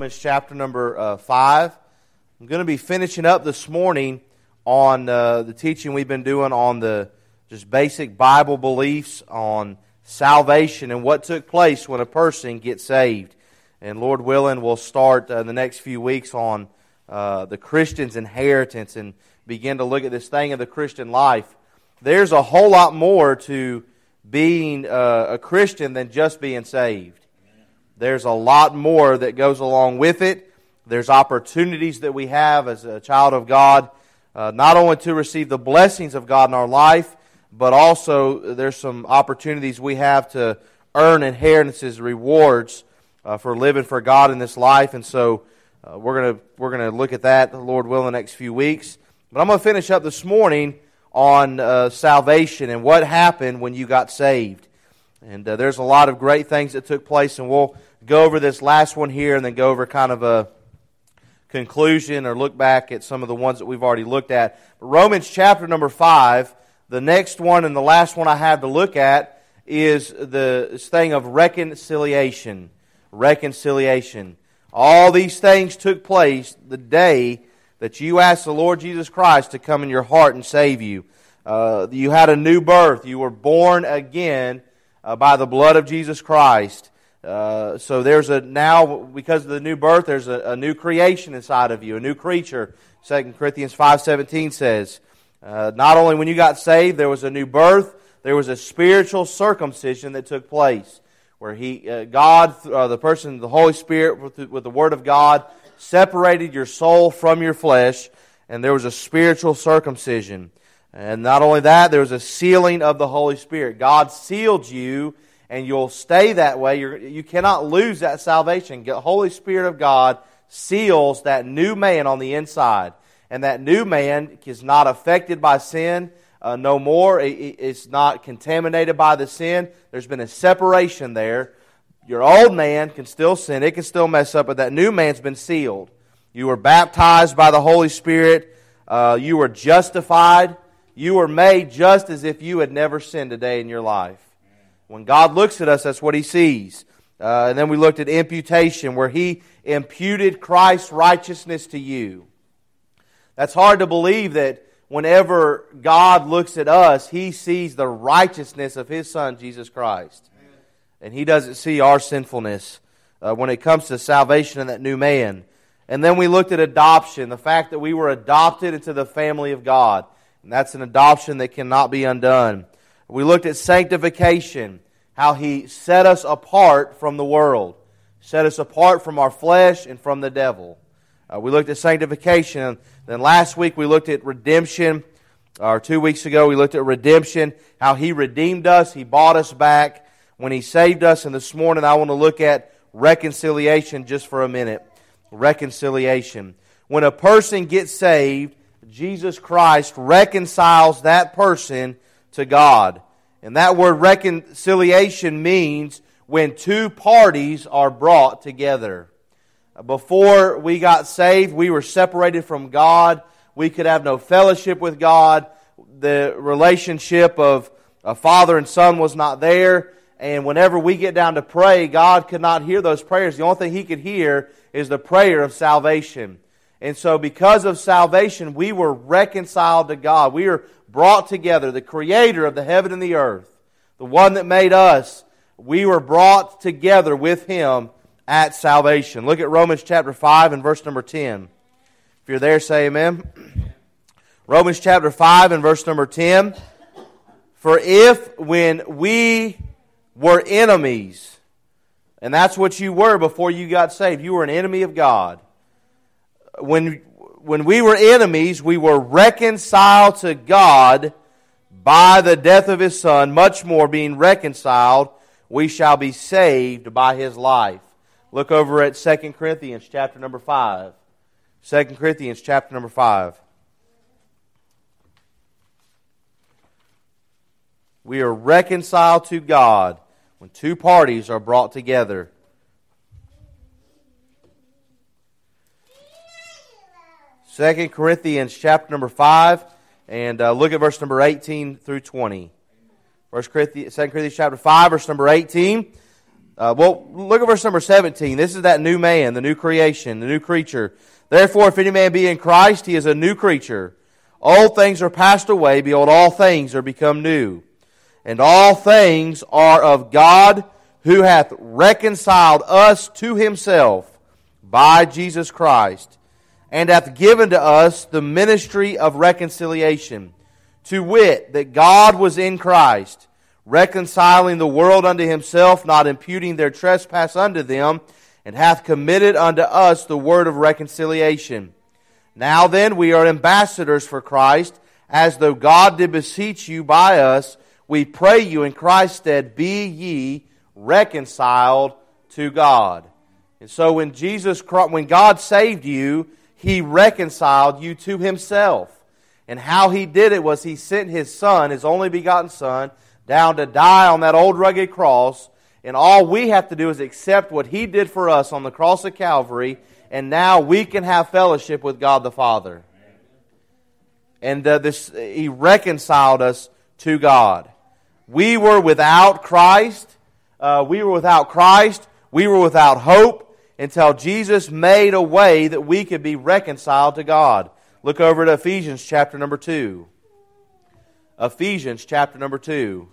Romans chapter number 5. I'm going to be finishing up this morning on the teaching we've been doing on the just basic Bible beliefs on salvation and what took place when a person gets saved. And Lord willing, we'll start the next few weeks on the Christian's inheritance and begin to look at this thing of the Christian life. There's a whole lot more to being a Christian than just being saved. There's a lot more that goes along with it. There's opportunities that we have as a child of God, not only to receive the blessings of God in our life, but also there's some opportunities we have to earn inheritances, rewards for living for God in this life. And so we're gonna look at that, the Lord willing, the next few weeks. But I'm going to finish up this morning on salvation and what happened when you got saved. And there's a lot of great things that took place, and we'll go over this last one here and then go over kind of a conclusion or look back at some of the ones that we've already looked at. But Romans chapter number 5, the next one and the last one I have to look at is this thing of reconciliation. Reconciliation. All these things took place the day that you asked the Lord Jesus Christ to come in your heart and save you. You had a new birth. You were born again by the blood of Jesus Christ. So there's now, because of the new birth, there's a new creation inside of you, a new creature. 2 Corinthians 5:17 says, not only when you got saved, there was a new birth, there was a spiritual circumcision that took place, where the Holy Spirit, with the Word of God, separated your soul from your flesh, and there was a spiritual circumcision. And not only that, there was a sealing of the Holy Spirit. God sealed you, and you'll stay that way. You cannot lose that salvation. The Holy Spirit of God seals that new man on the inside. And that new man is not affected by sin no more. It's not contaminated by the sin. There's been a separation there. Your old man can still sin. It can still mess up, but that new man's been sealed. You were baptized by the Holy Spirit. You were justified. You were made just as if you had never sinned a day in your life. When God looks at us, that's what He sees. And then we looked at imputation, where He imputed Christ's righteousness to you. That's hard to believe, that whenever God looks at us, He sees the righteousness of His Son, Jesus Christ. And He doesn't see our sinfulness when it comes to salvation and that new man. And then we looked at adoption, the fact that we were adopted into the family of God. And that's an adoption that cannot be undone. We looked at sanctification, how He set us apart from the world, set us apart from our flesh and from the devil. We looked at sanctification. Then last week we looked at redemption, or 2 weeks ago we looked at redemption, how He redeemed us, He bought us back when He saved us. And this morning I want to look at reconciliation just for a minute. Reconciliation. When a person gets saved, Jesus Christ reconciles that person to God. And that word reconciliation means when two parties are brought together. Before we got saved, we were separated from God. We could have no fellowship with God. The relationship of a father and son was not there. And whenever we get down to pray, God could not hear those prayers. The only thing He could hear is the prayer of salvation. And so because of salvation, we were reconciled to God. We were brought together. The Creator of the heaven and the earth, the one that made us, we were brought together with Him at salvation. Look at Romans chapter 5 and verse number 10. If you're there, say amen. Romans chapter 5 and verse number 10. For if when we were enemies, and that's what you were before you got saved, you were an enemy of God. When we were enemies, we were reconciled to God by the death of His Son. Much more, being reconciled, we shall be saved by His life. Look over at 2 Corinthians chapter number 5. 2 Corinthians chapter number 5. We are reconciled to God when two parties are brought together. 2 Corinthians chapter number 5, and look at verse number 18 through 20. 2 Corinthians chapter 5, verse number 18. Look at verse number 17. This is that new man, the new creation, the new creature. Therefore, if any man be in Christ, he is a new creature. Old things are passed away, behold, all things are become new. And all things are of God, who hath reconciled us to himself by Jesus Christ, and hath given to us the ministry of reconciliation, to wit, that God was in Christ, reconciling the world unto himself, not imputing their trespass unto them, and hath committed unto us the word of reconciliation. Now then, we are ambassadors for Christ, as though God did beseech you by us. We pray you in Christ's stead, be ye reconciled to God. And so when God saved you, He reconciled you to Himself. And how He did it was He sent His Son, His only begotten Son, down to die on that old rugged cross. And all we have to do is accept what He did for us on the cross of Calvary, and now we can have fellowship with God the Father. And He reconciled us to God. We were without Christ. We were without hope until Jesus made a way that we could be reconciled to God. Look over at Ephesians chapter number 2. Ephesians chapter number 2.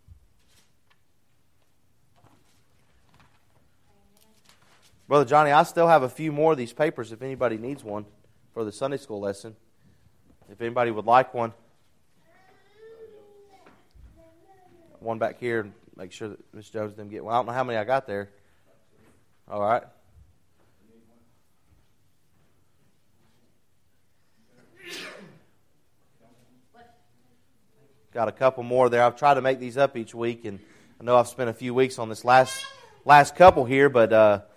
Brother Johnny, I still have a few more of these papers if anybody needs one for the Sunday school lesson. If anybody would like one. One back here, and make sure that Miss Jones didn't get one. I don't know how many I got there. All right. Got a couple more there. I've tried to make these up each week, and I know I've spent a few weeks on this last couple here, but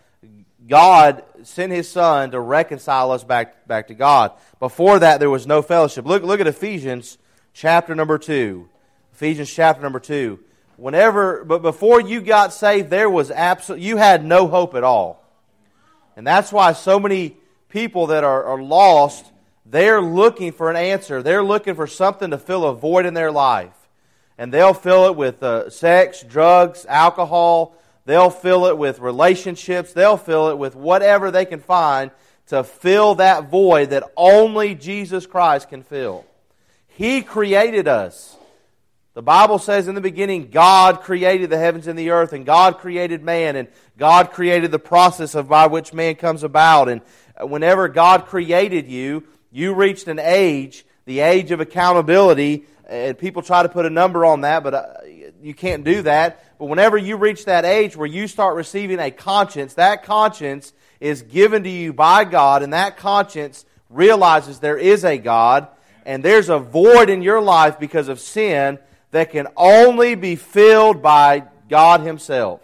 God sent His Son to reconcile us back to God. Before that, there was no fellowship. Look at Ephesians chapter number 2. Ephesians chapter number 2. But before you got saved, you had no hope at all. And that's why so many people that are lost, they're looking for an answer. They're looking for something to fill a void in their life. And they'll fill it with sex, drugs, alcohol. They'll fill it with relationships. They'll fill it with whatever they can find to fill that void that only Jesus Christ can fill. He created us. The Bible says in the beginning, God created the heavens and the earth, and God created man, and God created the process by which man comes about. And whenever God created you, you reached an age, the age of accountability, and people try to put a number on that, but you can't do that. But whenever you reach that age where you start receiving a conscience, that conscience is given to you by God, and that conscience realizes there is a God, and there's a void in your life because of sin that can only be filled by God Himself.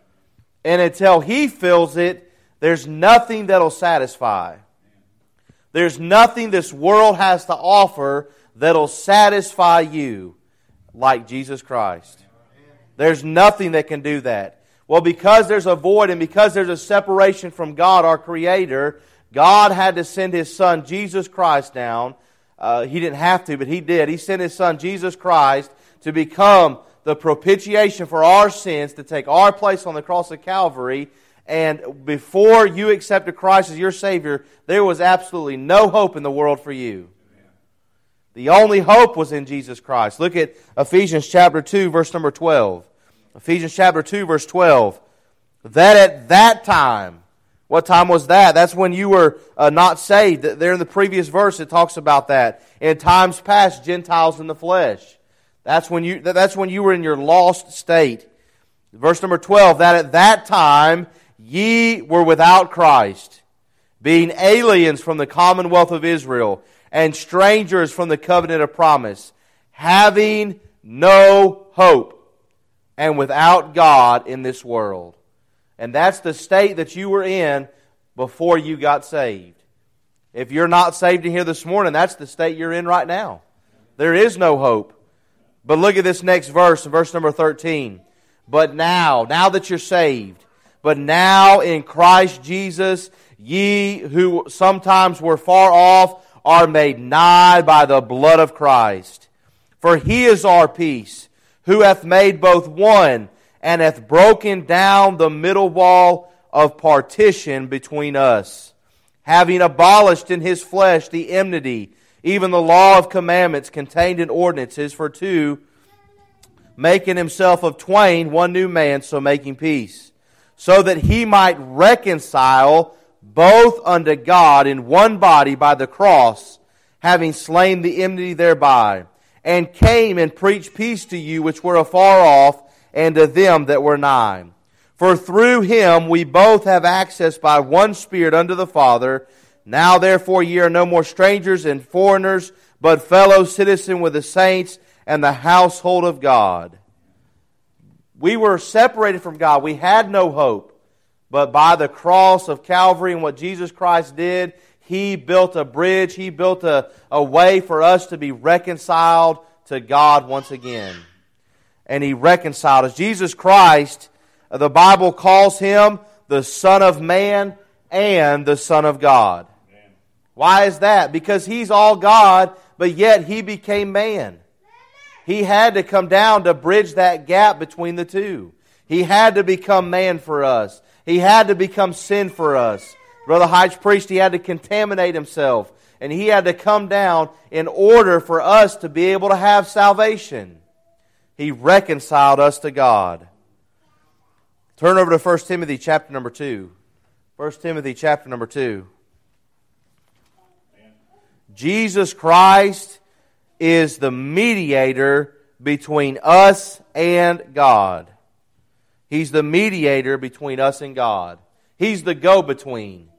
And until He fills it, there's nothing that'll satisfy. There's nothing this world has to offer that'll satisfy you like Jesus Christ. There's nothing that can do that. Well, because there's a void and because there's a separation from God, our Creator, God had to send His Son, Jesus Christ, down. He didn't have to, but He did. He sent His Son, Jesus Christ, to become the propitiation for our sins, to take our place on the cross of Calvary. And before you accepted Christ as your Savior, there was absolutely no hope in the world for you. The only hope was in Jesus Christ. Look at Ephesians chapter 2, verse number 12. Ephesians chapter 2, verse 12. That at that time, what time was that? That's when you were not saved. There in the previous verse it talks about that. In times past, Gentiles in the flesh. That's when you were in your lost state. Verse number 12, that at that time ye were without Christ, being aliens from the commonwealth of Israel, and strangers from the covenant of promise, having no hope, and without God in this world. And that's the state that you were in before you got saved. If you're not saved in here this morning, that's the state you're in right now. There is no hope. But look at this next verse, verse number 13. But now that you're saved, but now in Christ Jesus, ye who sometimes were far off are made nigh by the blood of Christ. For He is our peace, who hath made both one, and hath broken down the middle wall of partition between us, having abolished in his flesh the enmity, even the law of commandments contained in ordinances, for two, making himself of twain one new man, so making peace, so that he might reconcile both unto God in one body by the cross, having slain the enmity thereby, and came and preached peace to you which were afar off, and to them that were nigh. For through him we both have access by one Spirit unto the Father. Now therefore ye are no more strangers and foreigners, but fellow citizens with the saints and the household of God. We were separated from God. We had no hope. But by the cross of Calvary and what Jesus Christ did, He built a bridge. He built a way for us to be reconciled to God once again. And He reconciled us. Jesus Christ, the Bible calls Him the Son of Man and the Son of God. Amen. Why is that? Because He's all God, but yet He became man. He had to come down to bridge that gap between the two. He had to become man for us. He had to become sin for us. Brother Heights preached he had to contaminate himself. And He had to come down in order for us to be able to have salvation. He reconciled us to God. Turn over to 1 Timothy chapter number 2. 1 Timothy chapter number 2. Jesus Christ is the mediator between us and God. He's the mediator between us and God. He's the go-between.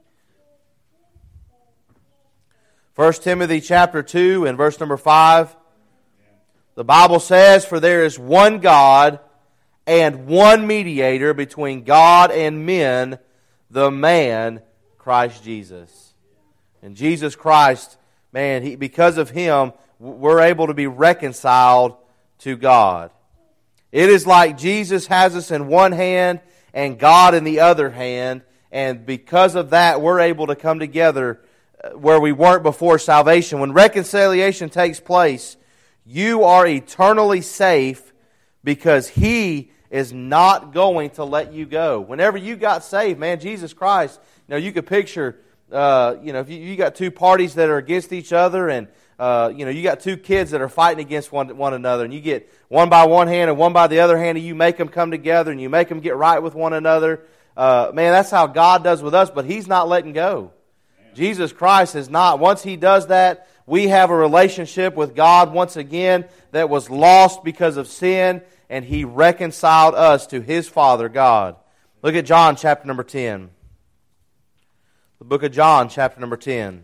1 Timothy chapter 2 and verse number 5. The Bible says, "For there is one God and one mediator between God and men, the man Christ Jesus." And Jesus Christ, man, because of Him, we're able to be reconciled to God. It is like Jesus has us in one hand and God in the other hand, and because of that, we're able to come together where we weren't before salvation. When reconciliation takes place, you are eternally safe because He is not going to let you go. Whenever you got saved, man, Jesus Christ, you could picture, if you got two parties that are against each other, and you got two kids that are fighting against one another, and you get one by one hand and one by the other hand, and you make them come together, and you make them get right with one another. Man, that's how God does with us, but He's not letting go. Jesus Christ is not. Once He does that, we have a relationship with God once again that was lost because of sin, and He reconciled us to His Father, God. Look at John chapter number 10. The book of John chapter number 10.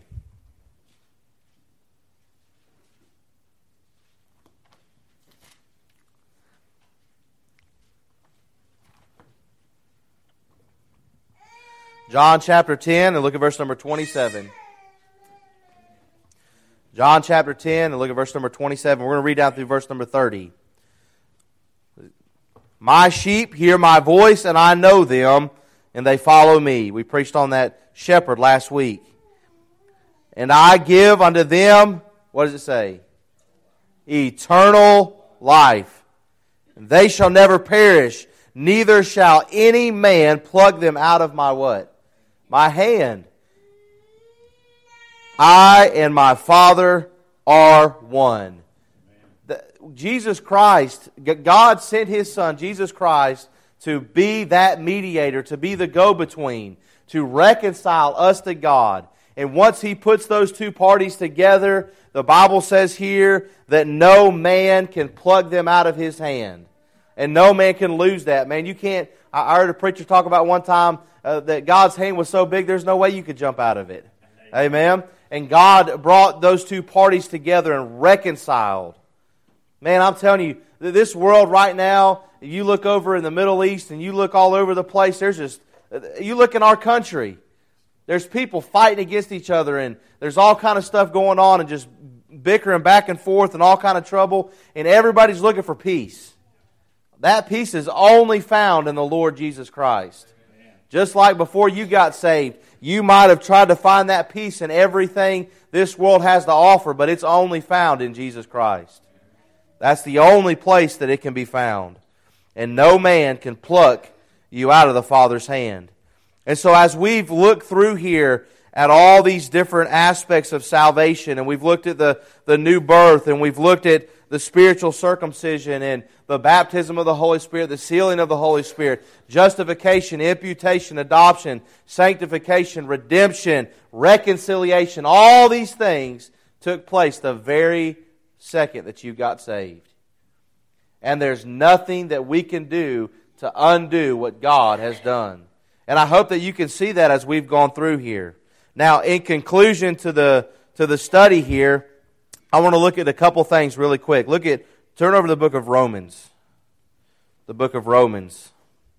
John chapter 10, and look at verse number 27. John chapter 10, and look at verse number 27. We're going to read down through verse number 30. "My sheep hear my voice, and I know them, and they follow me." We preached on that shepherd last week. "And I give unto them," what does it say? "Eternal life. And they shall never perish, neither shall any man pluck them out of my" what? "My hand. I and my Father are one." Jesus Christ, God sent His Son, Jesus Christ, to be that mediator, to be the go-between, to reconcile us to God. And once He puts those two parties together, the Bible says here that no man can pluck them out of His hand. And no man can lose that. Man, you can't. I heard a preacher talk about one time that God's hand was so big there's no way you could jump out of it. Amen? And God brought those two parties together and reconciled. Man, I'm telling you, this world right now, you look over in the Middle East and you look all over the place, you look in our country, there's people fighting against each other, and there's all kind of stuff going on, and just bickering back and forth and all kind of trouble, and everybody's looking for peace. That peace is only found in the Lord Jesus Christ. Just like before you got saved, you might have tried to find that peace in everything this world has to offer, but it's only found in Jesus Christ. That's the only place that it can be found. and no man can pluck you out of the Father's hand. And so as we've looked through here at all these different aspects of salvation, and we've looked at the new birth, and we've looked at the spiritual circumcision, and the baptism of the Holy Spirit, the sealing of the Holy Spirit, justification, imputation, adoption, sanctification, redemption, reconciliation, all these things took place the very second that you got saved. And there's nothing that we can do to undo what God has done. And I hope that you can see that as we've gone through here. Now, in conclusion to the study here, I want to look at a couple things really quick. Turn over to the book of Romans. The book of Romans.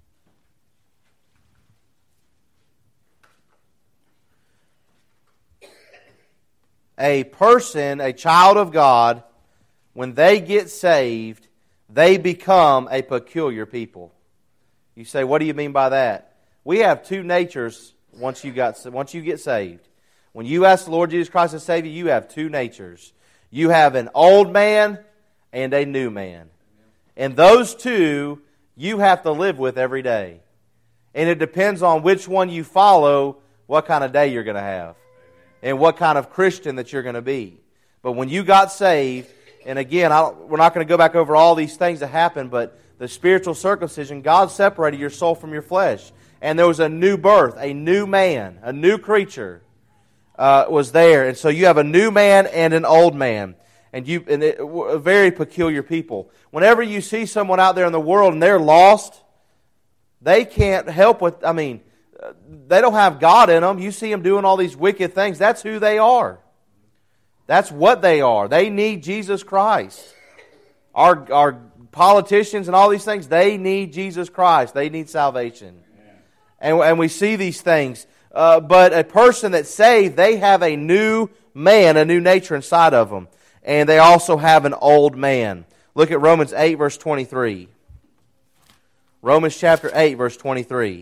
A person, a child of God, when they get saved, they become a peculiar people. You say, what do you mean by that? We have two natures once you get saved. When you ask the Lord Jesus Christ to save you, you have two natures. You have an old man and a new man. And those two you have to live with every day. And it depends on which one you follow, what kind of day you're going to have. And what kind of Christian that you're going to be. But when you got saved, and again, we're not going to go back over all these things that happened, but the spiritual circumcision, God separated your soul from your flesh. And there was a new birth, a new man, a new creature was there. And so you have a new man and an old man. Very peculiar people. Whenever you see someone out there in the world and they're lost, they can't help with, they don't have God in them. You see them doing all these wicked things. That's who they are. That's what they are. They need Jesus Christ. Our politicians and all these things, they need Jesus Christ. They need salvation. And we see these things. But a person that's saved, they have a new man, a new nature inside of them. And they also have an old man. Look at Romans 8, verse 23. Romans chapter 8, verse 23.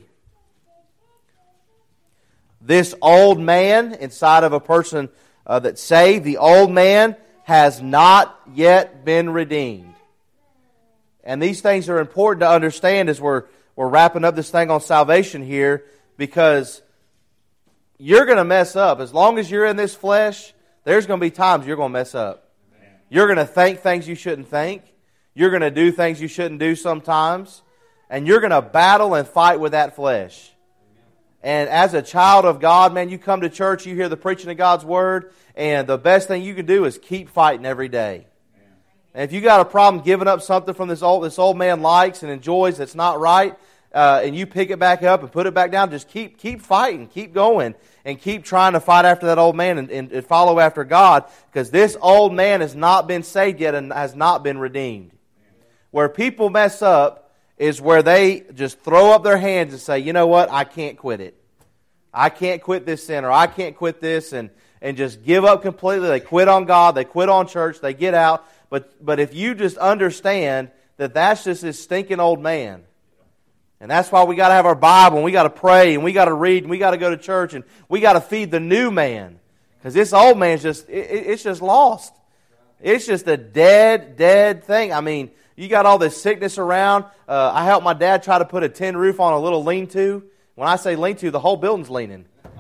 This old man inside of a person that's saved, the old man has not yet been redeemed. And these things are important to understand as we're wrapping up this thing on salvation here, because you're going to mess up. As long as you're in this flesh, there's going to be times you're going to mess up. You're going to think things you shouldn't think. You're going to do things you shouldn't do sometimes. And you're going to battle and fight with that flesh. And as a child of God, man, you come to church, you hear the preaching of God's Word, and the best thing you can do is keep fighting every day. And if you got a problem giving up something from this old man likes and enjoys that's not right, and you pick it back up and put it back down, just keep fighting, keep going, and keep trying to fight after that old man and follow after God, because this old man has not been saved yet and has not been redeemed. Where people mess up is where they just throw up their hands and say, you know what, I can't quit it. I can't quit this sin, or I can't quit this, and just give up completely. They quit on God, they quit on church, they get out. But if you just understand that that's just this stinking old man, and that's why we got to have our Bible, and we got to pray, and we got to read, and we got to go to church, and we got to feed the new man. Because this old man's it's just lost. It's just a dead thing. You got all this sickness around. I helped my dad try to put a tin roof on a little lean-to. When I say lean-to, the whole building's leaning.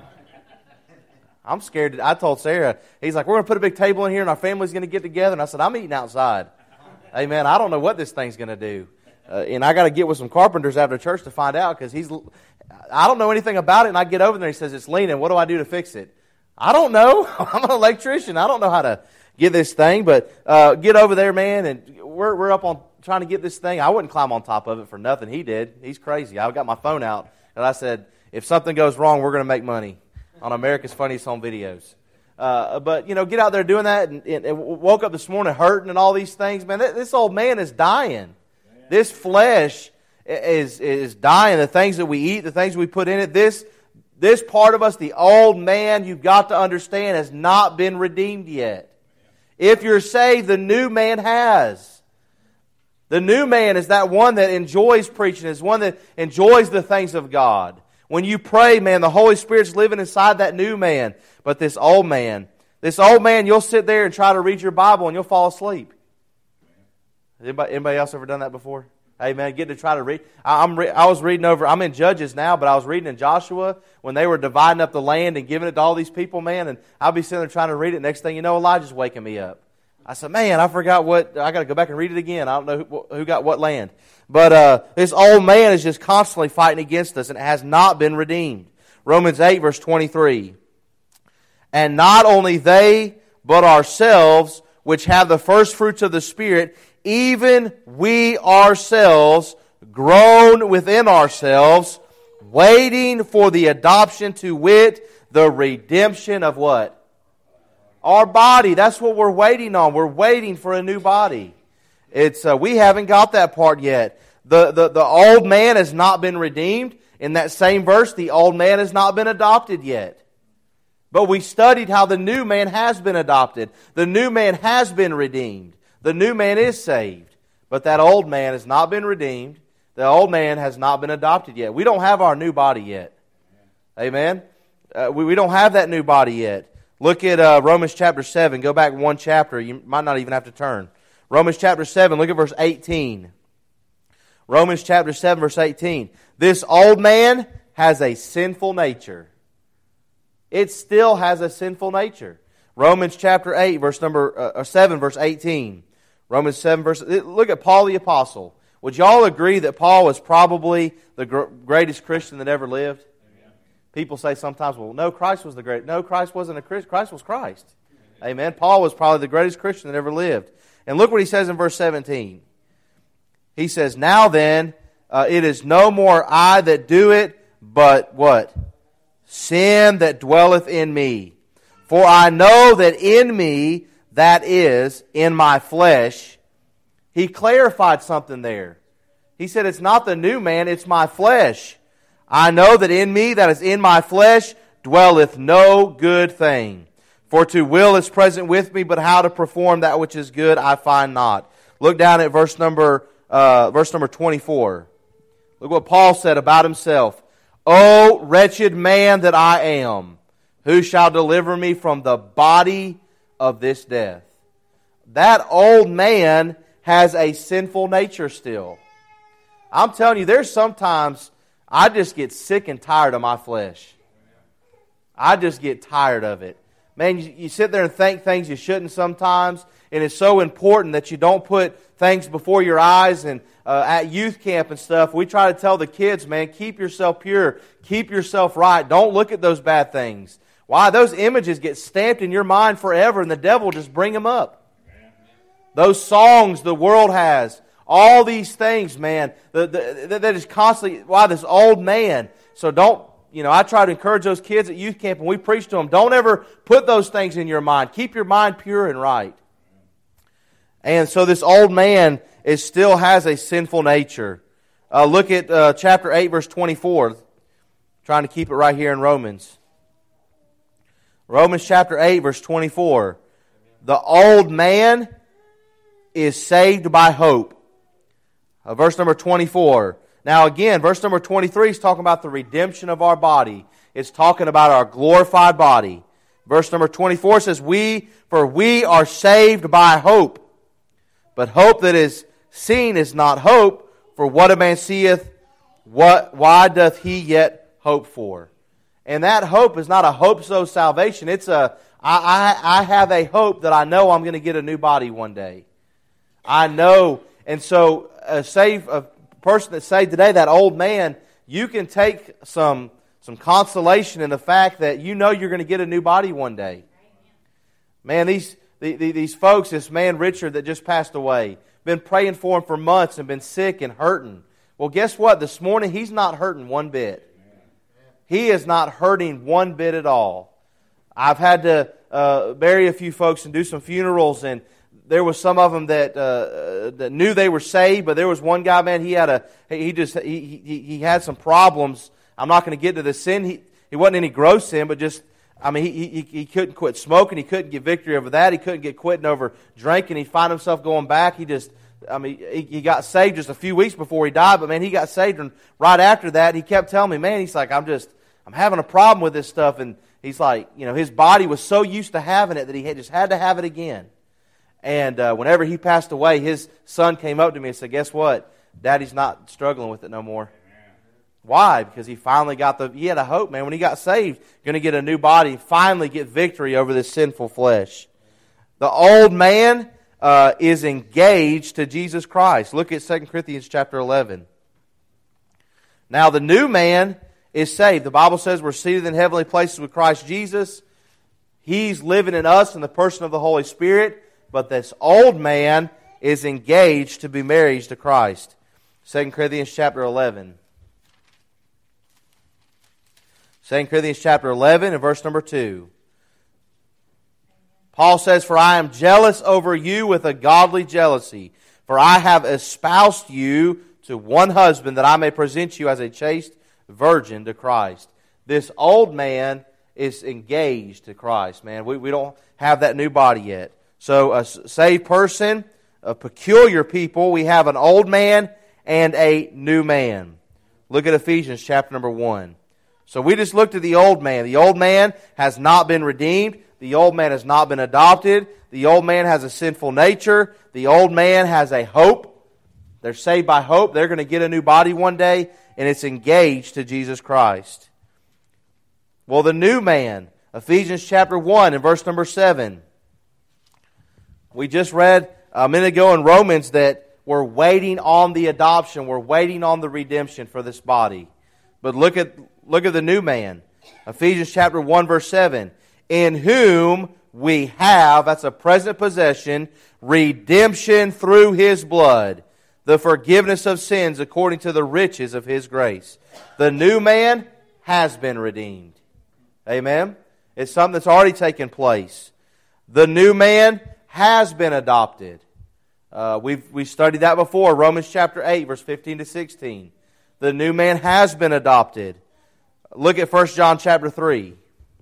I'm scared. I told Sarah, he's like, we're going to put a big table in here, and our family's going to get together. And I said, I'm eating outside. Hey, man, I don't know what this thing's going to do. And I got to get with some carpenters after church to find out, because I don't know anything about it. And I get over there and he says, it's leaning. What do I do to fix it? I don't know. I'm an electrician. I don't know how to get this thing. But get over there, man. And we're up on trying to get this thing. I wouldn't climb on top of it for nothing. He did. He's crazy. I got my phone out. And I said, if something goes wrong, we're going to make money on America's Funniest Home Videos. But, get out there doing that. And woke up this morning hurting and all these things. Man, this old man is dying. This flesh is dying. The things that we eat, the things we put in it, this part of us, the old man, you've got to understand, has not been redeemed yet. If you're saved, the new man has. The new man is that one that enjoys preaching, is one that enjoys the things of God. When you pray, man, the Holy Spirit's living inside that new man. But this old man, you'll sit there and try to read your Bible and you'll fall asleep. Anybody else ever done that before? Amen. Getting to try to read. I was reading over, I'm in Judges now, but I was reading in Joshua when they were dividing up the land and giving it to all these people, man, and I'll be sitting there trying to read it. Next thing you know, Elijah's waking me up. I said, man, I forgot I got to go back and read it again. I don't know who got what land. But this old man is just constantly fighting against us, and it has not been redeemed. Romans 8, verse 23. And not only they, but ourselves, which have the first fruits of the Spirit, even we ourselves, groan within ourselves, waiting for the adoption, to wit, the redemption of what? Our body. That's what we're waiting on. We're waiting for a new body. We haven't got that part yet. The old man has not been redeemed. In that same verse, the old man has not been adopted yet. But we studied how the new man has been adopted. The new man has been redeemed. The new man is saved. But that old man has not been redeemed. The old man has not been adopted yet. We don't have our new body yet. Amen? We don't have that new body yet. Look at Romans chapter 7. Go back one chapter. You might not even have to turn. Romans chapter 7, look at verse 18. Romans chapter 7, verse 18. This old man has a sinful nature. It still has a sinful nature. Romans chapter 8, verse number 7, verse 18. Romans 7, verse... Look at Paul the Apostle. Would y'all agree that Paul was probably the greatest Christian that ever lived? Amen. People say sometimes, well, no, Christ was the great... No, Christ wasn't a Christian. Christ was Christ. Amen. Paul was probably the greatest Christian that ever lived. And look what he says in verse 17. He says, now then, it is no more I that do it, but what? Sin that dwelleth in me. For I know that in me, that is, in my flesh. He clarified something there. He said, it's not the new man, it's my flesh. I know that in me, that is in my flesh, dwelleth no good thing. For to will is present with me, but how to perform that which is good I find not. Look down at verse number 24. Look what Paul said about himself. O wretched man that I am, who shall deliver me from the body of this death? That old man has a sinful nature still. I'm telling you, there's sometimes I just get sick and tired of my flesh. I just get tired of it. Man, you sit there and think things you shouldn't sometimes, and it's so important that you don't put things before your eyes. And at youth camp and stuff, we try to tell the kids, man, keep yourself pure, keep yourself right. Don't look at those bad things. Why? Those images get stamped in your mind forever, and the devil will just bring them up. Those songs the world has, all these things, man, that is constantly, why this old man. So don't, I try to encourage those kids at youth camp, and we preach to them, don't ever put those things in your mind. Keep your mind pure and right. And so this old man still has a sinful nature. Look at chapter 8, verse 24. Trying to keep it right here in Romans. Romans chapter 8, verse 24. The old man is saved by hope. Verse number 24. Now again, verse number 23 is talking about the redemption of our body. It's talking about our glorified body. Verse number 24 says, For we are saved by hope. But hope that is seen is not hope, for what a man seeth, why doth he yet hope for? And that hope is not a hope so salvation. It's I have a hope that I know I'm going to get a new body one day. I know. And so a person that's saved today, that old man, you can take some consolation in the fact that you know you're going to get a new body one day. Man, these folks, this man Richard that just passed away, been praying for him for months and been sick and hurting. Well, guess what? This morning he's not hurting one bit. He is not hurting one bit at all. I've had to bury a few folks and do some funerals, and there was some of them that knew they were saved, but there was one guy, man, he had some problems. I'm not going to get to the sin. He wasn't any gross sin, but just, he couldn't quit smoking. He couldn't get victory over that. He couldn't get quitting over drinking. He'd find himself going back. He got saved just a few weeks before he died, but man, he got saved, and right after that, he kept telling me, man, he's like, I'm having a problem with this stuff, and he's like, his body was so used to having it that he just had to have it again. And whenever he passed away, his son came up to me and said, guess what? Daddy's not struggling with it no more. Why? Because he finally he had a hope, man. When he got saved, going to get a new body, finally get victory over this sinful flesh. The old man is engaged to Jesus Christ. Look at 2 Corinthians chapter 11. Now the new man is saved. The Bible says we're seated in heavenly places with Christ Jesus. He's living in us in the person of the Holy Spirit. But this old man is engaged to be married to Christ. 2 Corinthians chapter 11. 2 Corinthians chapter 11 and verse number 2. Paul says, "For I am jealous over you with a godly jealousy. For I have espoused you to one husband, that I may present you as a chaste virgin to Christ." This old man is engaged to Christ, man. We don't have that new body yet. So a saved person, a peculiar people, we have an old man and a new man. Look at Ephesians chapter number 1. So we just looked at the old man. The old man has not been redeemed. The old man has not been adopted. The old man has a sinful nature. The old man has a hope. They're saved by hope. They're going to get a new body one day, and it's engaged to Jesus Christ. Well, the new man, Ephesians chapter 1 and verse number 7. We just read a minute ago in Romans that we're waiting on the adoption. We're waiting on the redemption for this body. But look at the new man. Ephesians chapter 1 verse 7. "In whom we have," that's a present possession, "redemption through His blood, the forgiveness of sins according to the riches of His grace." The new man has been redeemed. Amen? It's something that's already taken place. The new man has been adopted. We studied that before. Romans chapter 8 verse 15 to 16. The new man has been adopted. Look at 1 John chapter 3.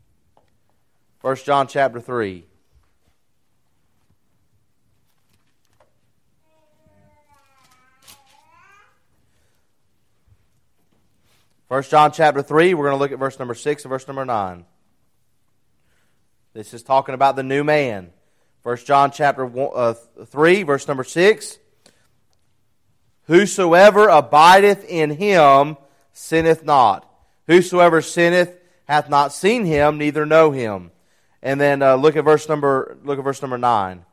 1 John chapter 3. First John chapter 3, we're going to look at verse number 6 and verse number 9. This is talking about the new man. 1 John chapter 3, verse number 6. "Whosoever abideth in Him sinneth not. Whosoever sinneth hath not seen Him, neither know Him." And then look at verse number 9.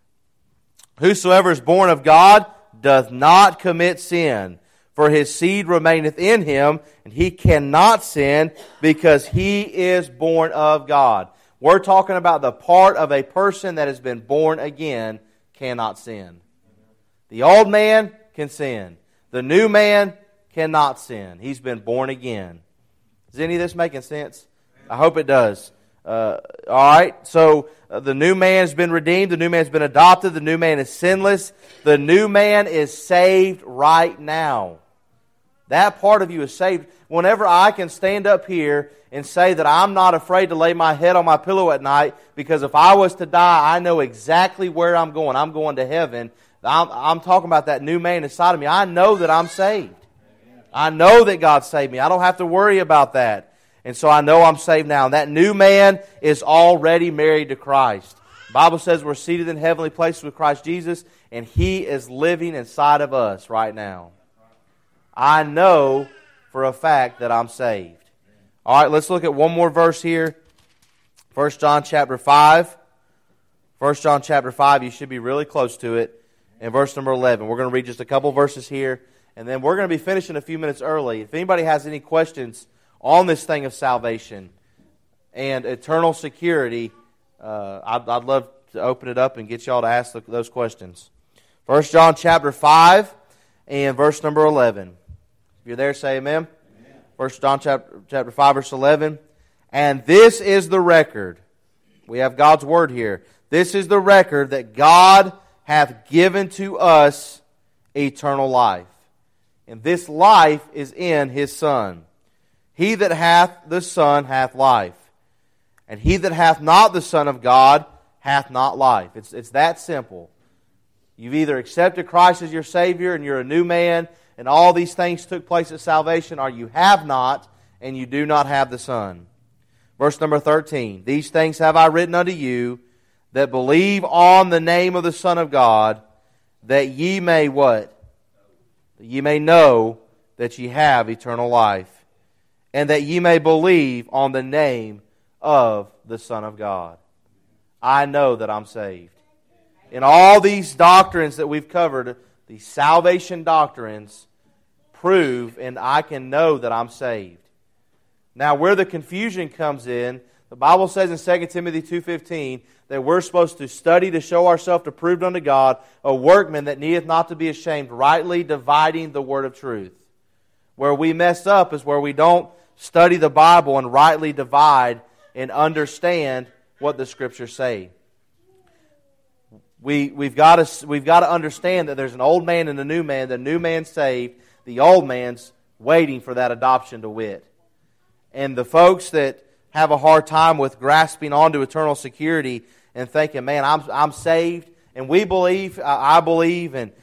"Whosoever is born of God doth not commit sin, for his seed remaineth in him, and he cannot sin, because he is born of God." We're talking about the part of a person that has been born again cannot sin. The old man can sin. The new man cannot sin. He's been born again. Is any of this making sense? I hope it does. All right, so the new man has been redeemed. The new man has been adopted. The new man is sinless. The new man is saved right now. That part of you is saved. Whenever I can stand up here and say that I'm not afraid to lay my head on my pillow at night, because if I was to die, I know exactly where I'm going. I'm going to heaven. I'm talking about that new man inside of me. I know that I'm saved. I know that God saved me. I don't have to worry about that. And so I know I'm saved now. And that new man is already married to Christ. The Bible says we're seated in heavenly places with Christ Jesus, and He is living inside of us right now. I know for a fact that I'm saved. All right, let's look at one more verse here. 1 John chapter 5. 1 John chapter 5, you should be really close to it. And verse number 11. We're going to read just a couple verses here, and then we're going to be finishing a few minutes early. If anybody has any questions on this thing of salvation and eternal security, I'd love to open it up and get y'all to ask those questions. 1 John chapter 5 and verse number 11. If you're there, say amen. 1 John chapter 5, verse 11. "And this is the record." We have God's word here. "This is the record that God hath given to us eternal life. And this life is in His Son. He that hath the Son hath life. And he that hath not the Son of God hath not life." It's that simple. You've either accepted Christ as your Savior and you're a new man, and all these things took place at salvation, or you have not, and you do not have the Son. Verse number 13. "These things have I written unto you, that believe on the name of the Son of God, that ye may" what? that ye may know that ye have eternal life, and that ye may believe on the name of the Son of God. I know that I'm saved. In all these doctrines that we've covered, these salvation doctrines prove, and I can know that I'm saved. Now, where the confusion comes in, the Bible says in 2 Timothy 2:15 that we're supposed to study to show ourselves approved unto God, a workman that needeth not to be ashamed, rightly dividing the word of truth. Where we mess up is where we don't study the Bible and rightly divide and understand what the Scriptures say. We've got to understand that there's an old man and a new man. The new man's saved. The old man's waiting for that adoption to wit. And the folks that have a hard time with grasping onto eternal security and thinking, man, I'm saved, and we believe, I believe, and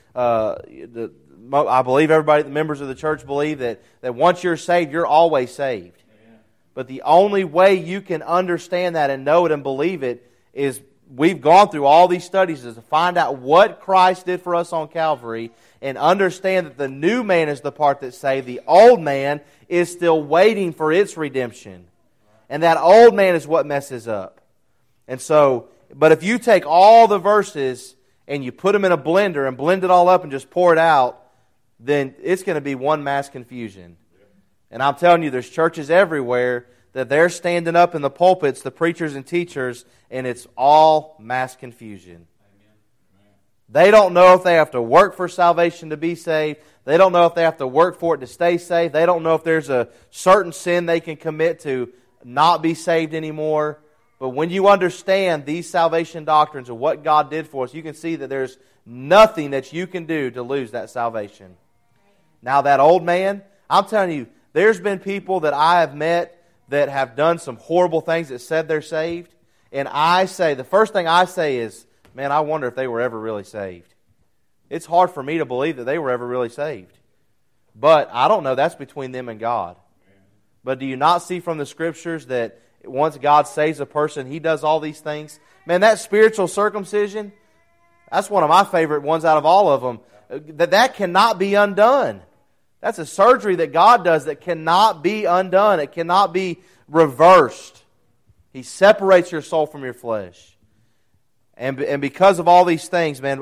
I believe everybody, the members of the church believe that once you're saved, you're always saved. Amen. But the only way you can understand that and know it and believe it is we've gone through all these studies is to find out what Christ did for us on Calvary and understand that the new man is the part that's saved. The old man is still waiting for its redemption. And that old man is what messes up. And so, but if you take all the verses and you put them in a blender and blend it all up and just pour it out, then it's going to be one mass confusion. And I'm telling you, there's churches everywhere that they're standing up in the pulpits, the preachers and teachers, and it's all mass confusion. They don't know if they have to work for salvation to be saved. They don't know if they have to work for it to stay saved. They don't know if there's a certain sin they can commit to not be saved anymore. But when you understand these salvation doctrines and what God did for us, you can see that there's nothing that you can do to lose that salvation. Now that old man, I'm telling you, there's been people that I have met that have done some horrible things that said they're saved. And I say, the first thing I say is, man, I wonder if they were ever really saved. It's hard for me to believe that they were ever really saved. But I don't know, that's between them and God. But do you not see from the Scriptures that once God saves a person, He does all these things? Man, that spiritual circumcision, that's one of my favorite ones out of all of them. That cannot be undone. That's a surgery that God does that cannot be undone. It cannot be reversed. He separates your soul from your flesh. And because of all these things, man,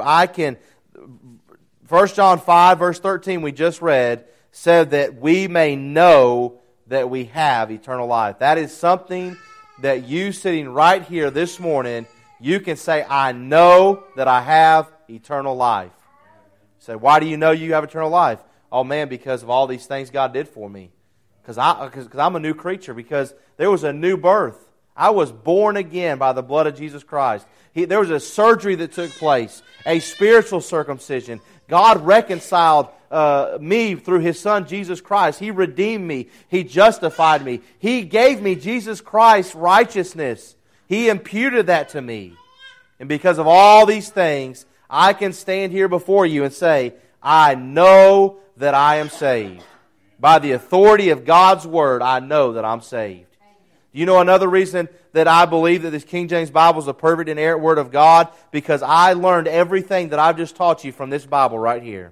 1 John 5, verse 13, we just read, said that we may know that we have eternal life. That is something that you sitting right here this morning, you can say, I know that I have eternal life. You say, why do you know you have eternal life? Oh man, because of all these things God did for me. Because I'm a new creature. Because there was a new birth. I was born again by the blood of Jesus Christ. There was a surgery that took place. A spiritual circumcision. God reconciled me through His Son, Jesus Christ. He redeemed me. He justified me. He gave me Jesus Christ's righteousness. He imputed that to me. And because of all these things, I can stand here before you and say, I know that I am saved. By the authority of God's Word, I know that I'm saved. Do you know another reason that I believe that this King James Bible is the perfect and inerrant Word of God? Because I learned everything that I've just taught you from this Bible right here.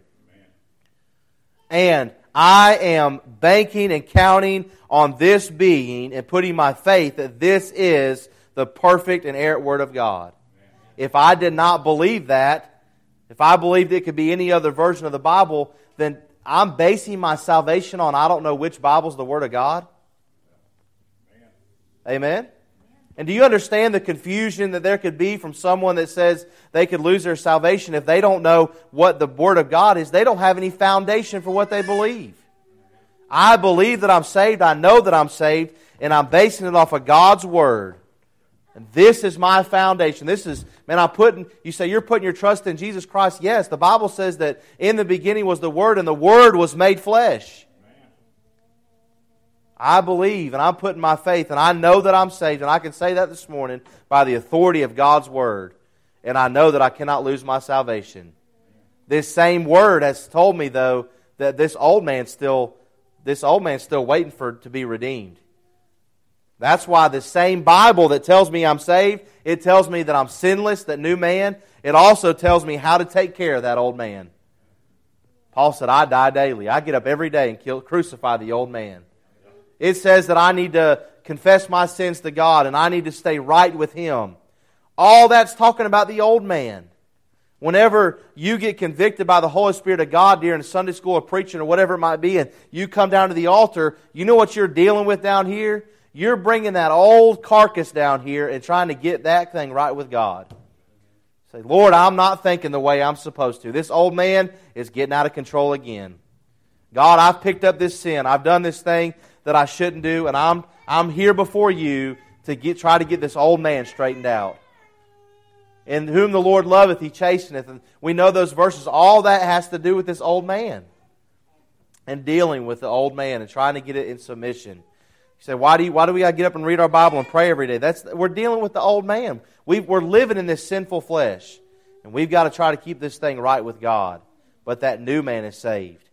And I am banking and counting on this being and putting my faith that this is the perfect and inerrant Word of God. If I did not believe that, if I believed it could be any other version of the Bible, then I'm basing my salvation on I don't know which Bible's the Word of God. Amen? And do you understand the confusion that there could be from someone that says they could lose their salvation if they don't know what the Word of God is? They don't have any foundation for what they believe. I believe that I'm saved. I know that I'm saved. And I'm basing it off of God's Word. And this is my foundation. This is, man, you say you're putting your trust in Jesus Christ. Yes, the Bible says that in the beginning was the Word and the Word was made flesh. I believe and I'm putting my faith and I know that I'm saved, and I can say that this morning by the authority of God's Word. And I know that I cannot lose my salvation. This same Word has told me, though, that this old man's still waiting to be redeemed. That's why the same Bible that tells me I'm saved, it tells me that I'm sinless, that new man. It also tells me how to take care of that old man. Paul said, I die daily. I get up every day and crucify the old man. It says that I need to confess my sins to God and I need to stay right with Him. All that's talking about the old man. Whenever you get convicted by the Holy Spirit of God during Sunday school or preaching or whatever it might be, and you come down to the altar, you know what you're dealing with down here? You're bringing that old carcass down here and trying to get that thing right with God. Say, Lord, I'm not thinking the way I'm supposed to. This old man is getting out of control again. God, I've picked up this sin. I've done this thing that I shouldn't do, and I'm here before you to try to get this old man straightened out. In whom the Lord loveth, He chasteneth. And we know those verses. All that has to do with this old man. And dealing with the old man and trying to get it in submission. You say, why do we got to get up and read our Bible and pray every day? We're dealing with the old man. We're living in this sinful flesh. And we've got to try to keep this thing right with God. But that new man is saved.